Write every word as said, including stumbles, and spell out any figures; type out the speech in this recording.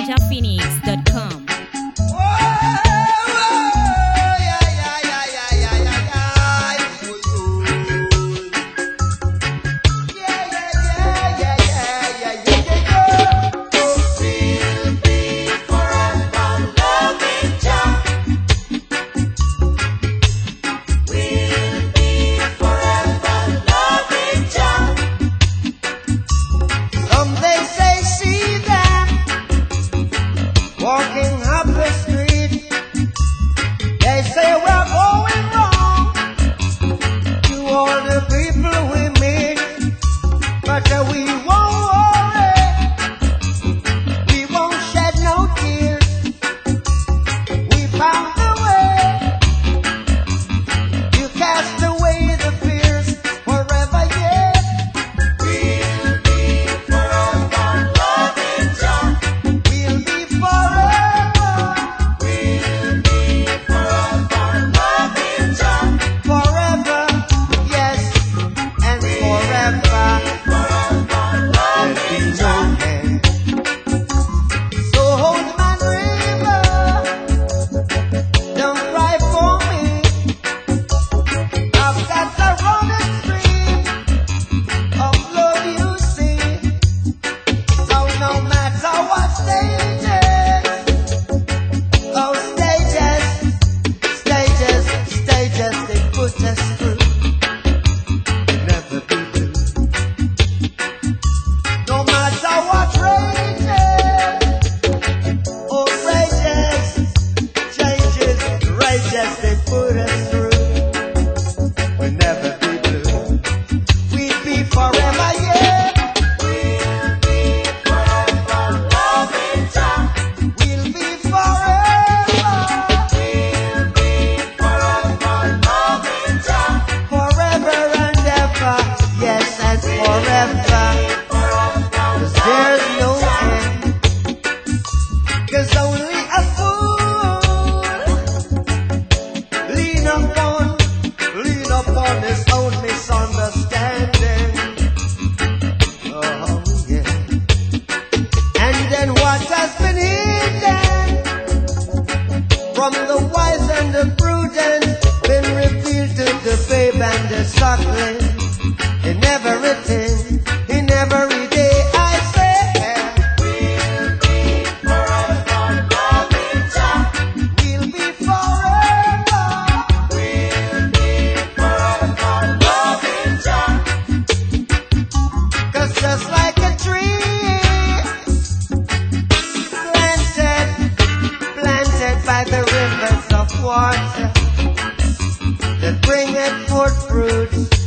ninja phoenix dot com. Walking up the street, they say we're going wrong to all the people we meet, but uh, we won't worry, we won't shed no tears. We found a way to cast away the fears forever, yeah. We'll be forever loving Jah. We'll be forever. We'll be forever loving Jah. Forever, yes, and forever. Forever loving Jah. So hold my river, don't cry for me. I've got a running stream of love, you see. So no matter what stages, oh stages, stages, stages they put us through, never be blue. No matter what rages, oh rages, changes, rages they put us through, we'll never be blue. We'll be forever, yeah. We'll be forever loving Jah. We'll be forever. We'll be forever loving Jah. Forever and ever, yes, and forever. 'Cause there's no end. 'Cause only a fool lean upon, lean upon his own misunderstanding. Oh yeah. And then what has been hidden from the wise and the prudent been revealed to the babe and the suckling. In everything, in every day, I say, we'll be forever loving Jah. We'll be forever. We'll be forever loving Jah. 'Cause just like a tree planted, planted by the rivers of water that bringeth forth fruit